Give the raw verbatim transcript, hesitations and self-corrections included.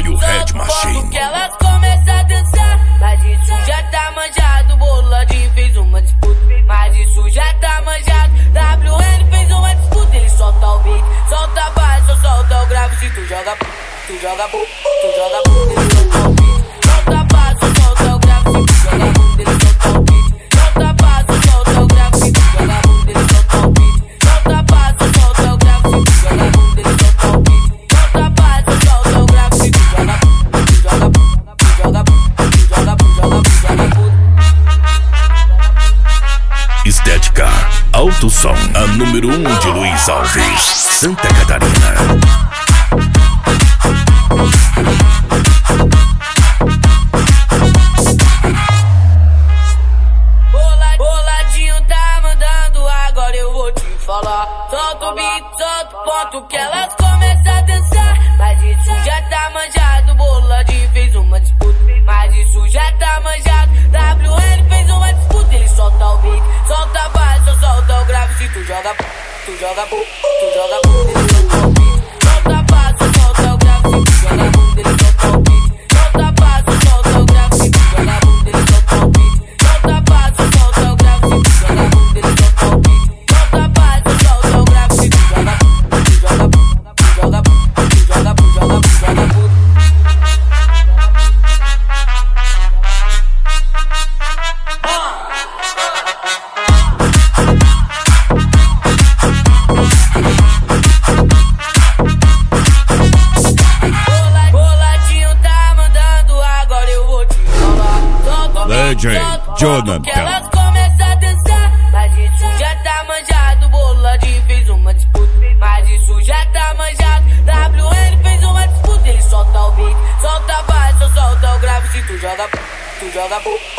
W Red Machine. Que elas começam a dançar, mas isso já tá manjado. Boladinho fez uma disputa, mas isso já tá manjado. W N fez uma disputa, ele solta o beat, solta a base, só solta o grave. Se tu joga, tu joga, tu joga, ele solta o beat, solta a base, só solta o grave. Se tu joga, ele solta o beat, solta a base, só solta o grave. Se tu joga, ele solta o beat, solta a base, só solta o grave. Se tu joga, ele solta o beat, solta a base, só solta o grave. Se tu joga, tu joga, tu joga, tu joga, tu joga, tu joga, tu joga. Estética Alto Som, a número um de Luiz Alves, Santa Catarina. Boladinho tá mandando, agora eu vou te falar. Solta o beat, solta o ponto que elas começam a dançar. Mas isso já tá manjado. Boladinho fez uma disputa, mas isso já tá manjado. W N fez uma disputa, ele solta o beat, solta a base, só solta o grave. Se tu joga, tu joga, tu joga, ele solta o beat, solta a base, só solta o grave. Se tu joga, ele solta o beat, solta a base, só solta o grave. Se tu joga, ele solta o beat, solta a base, só solta o grave. Se tu joga, ele solta o beat, solta a base, só solta o grave. Se tu joga, tu joga, tu joga, tu joga, tu joga, tu joga, tu joga. Legend Jonathan. Que elas começam a dançar, mas isso já tá manjado. Boladinho fez uma disputa, mas isso já tá manjado. W N fez uma disputa, ele solta o beat, solta a base, só solta o grave. Se tu joga, tu joga,